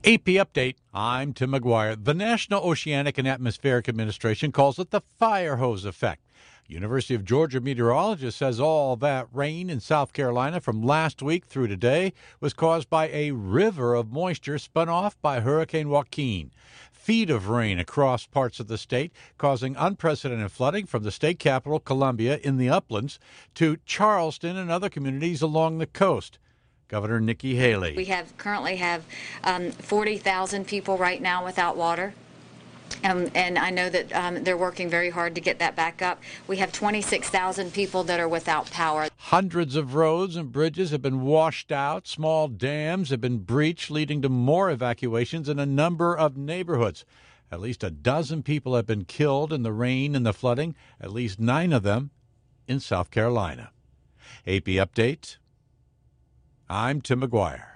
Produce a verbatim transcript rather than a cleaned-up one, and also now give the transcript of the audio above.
A P Update, I'm Tim McGuire. The National Oceanic and Atmospheric Administration calls it the fire hose effect. University of Georgia meteorologist says all that rain in South Carolina from last week through today was caused by a river of moisture spun off by Hurricane Joaquin. Feet of rain across parts of the state, causing unprecedented flooding from the state capital, Columbia, in the uplands, to Charleston and other communities along the coast. Governor Nikki Haley. We have currently have um, forty thousand people right now without water. Um, and I know that um, they're working very hard to get that back up. We have twenty-six thousand people that are without power. Hundreds of roads and bridges have been washed out. Small dams have been breached, leading to more evacuations in a number of neighborhoods. At least a dozen people have been killed in the rain and the flooding, at least nine of them in South Carolina. A P Update, I'm Tim McGuire.